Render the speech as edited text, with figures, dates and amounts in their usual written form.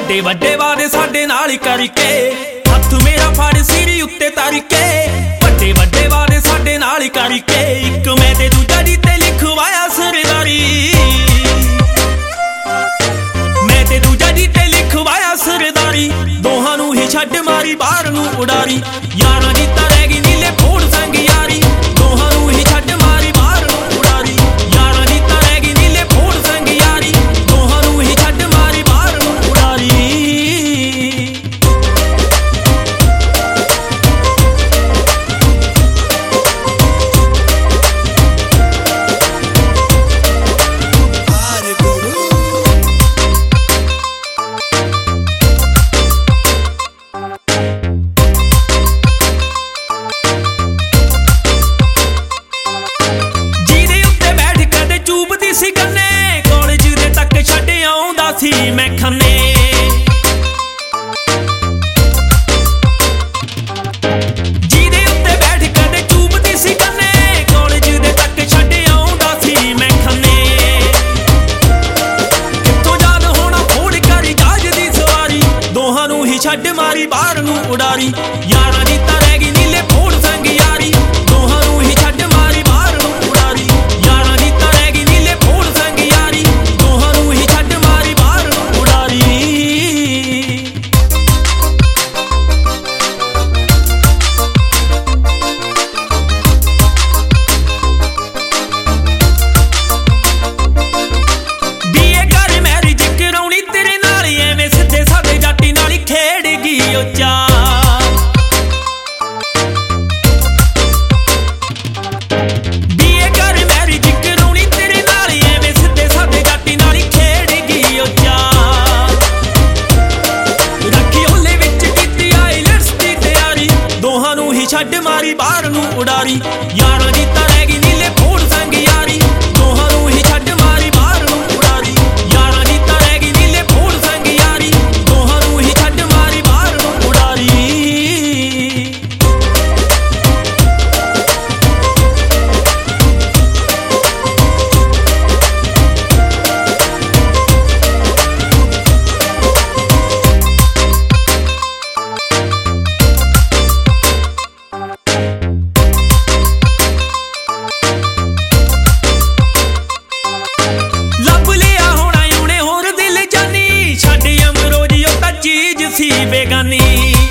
ਵੱਡੇ ਵੱਡੇ ਵਾਦੇ ਸਾਡੇ ਨਾਲ ਕਰਕੇ ਹੱਥ ਮੇਰਾ ਫੜ ਸਿਰ ਉੱਤੇ ਧਰ ਕੇ ਵੱਡੇ ਵੱਡੇ ਵਾਦੇ ਸਾਡੇ ਨਾਲ ਕਰਕੇ ਇੱਕ ਮੈਂ ਤੇ ਦੂਜਾ ਜੀ ਤੇ ਲਿਖਵਾਇਆ ਸਰਦਾਰੀ ਮੈਂ ਤੇ ਦੂਜਾ ਜੀ ਤੇ ਲਿਖਵਾਇਆ ਸਰਦਾਰੀ ਦੋਹਾਂ ਨੂੰ ਹੀ ਛੱਡ ਮਾਰੀ ਬਾਹਰ ਨੂੰ ਉਡਾਰੀ ਯਾਰਾਂ ਦੀ ਤਾਂ ਰਹਿ ਗਈ ਨੀਲੇ ਫੋੜ ਸੰਗ ਯਾਰੀ ਦੋਹਾਂ ਨੂੰ ਹੀ ਛੱਡ ਮਾਰੀ ਬਾਹਰ ਨੂੰ ਉਡਾਰੀ ਯਾਰਾਂ ਦੀ ਤਾਂ ਰਹਿ ਗਈ ਨੀਲੇ ਫੋੜ ਸੰਗ ਯਾਰੀ ਦੋਹਾਂ ਨੂੰ ਹੀ ਛੱਡ ਮਾਰੀ ਬਾਹਰ ਨੂੰ ਉਡਾਰੀ ਸੀ ਕੰਨੇ ਕਾਲਜ ਦੇ ਤੱਕ ਛੱਡ ਆਉਂਦਾ ਸੀ ਮੈਂ ਖੰਨੇ ਜਿਹਦੇ ਉੱਤੇ ਬੈਠ ਕਦੇ ਚੂਪਦੀ ਸੀ ਕੰਨੇ ਕਾਲਜ ਦੇ ਤੱਕ ਛੱਡ ਆਉਂਦਾ ਸੀ ਮੈਂ ਖੰਨੇ ਕਿੱਥੋਂ ਯਾਦ ਹੋਣਾ ਫੋੜ ਕਰ ਜਹਾਜ਼ ਦੀ ਸਵਾਰੀ ਦੋਹਾਂ ਨੂੰ ਹੀ ਛੱਡ ਮਾਰੀ ਬਾਹਰ ਨੂੰ ਉਡਾਰੀ ਯਾਰਾਂ ਦੀ ਤਾਂ ਰਹਿ ਗਈ ਨੀਲੇ ਫੋੜ ਸੰਗ ਯਾਰੀ ਦੋਹਾਂ ਨੂੰ ਹੀ ਛੱਡ ਮਾਰੀ ਬਾਹਰ ਨੂੰ ਉਡਾਰੀ ਯਾਰਾਂ ਦੀ ਤਾਂ ਰਹਿ ਗਈ ਨੀਲੇ ਫੋੜ ਸੰਗ ਯਾਰੀ ਦੋਹਾਂ ਨੂੰ ਹੀ ਛੱਡ ਮਾਰੀ ਬਾਹਰ ਨੂੰ ਉਡਾਰੀ ਬੀਏ ਕਰ ਮੈਰਿਜ ਕਰਾਉਣੀ ਤੇਰੇ ਨਾਲ ਐਵੇਂ ਸਿੱਧੇ ਸਾਦੇ ਜਾਟੀ ਨਾਲ ਹੀ ਖੇਡ ਗਈ ਉਹ ਚਾਹ ਛੱਡ ਮਾਰੀ ਬਾਹਰ ਨੂੰ ਉਡਾਰੀ ਯਾਰਾਂ ਦੀ ਤਾਂ ਰਹਿ ਗਈ ਨੀਲੇ ਫੋੜ ਸੰਗ ਯਾਰੀ ਦੋਹਾਂ ਨੂੰ ਹੀ ਛੱਡ ਮਾਰੀ ਬਾਹਰ ਨੂੰ ਉਡਾਰੀ ਯਾਰਾਂ ਦੀ ਤਾਂ ਰਹਿ ਗਈ ਨੀਲੇ ਫੋੜ ਸੰਗ ਯਾਰੀ ਦੋਹਾਂ ਨੂੰ ਹੀ ਛੱਡ ਮਾਰੀ ਬਾਹਰ ਨੂੰ ਉਡਾਰੀ ਚੀਜ਼ ਸੀ ਬੇਗਾਨੀ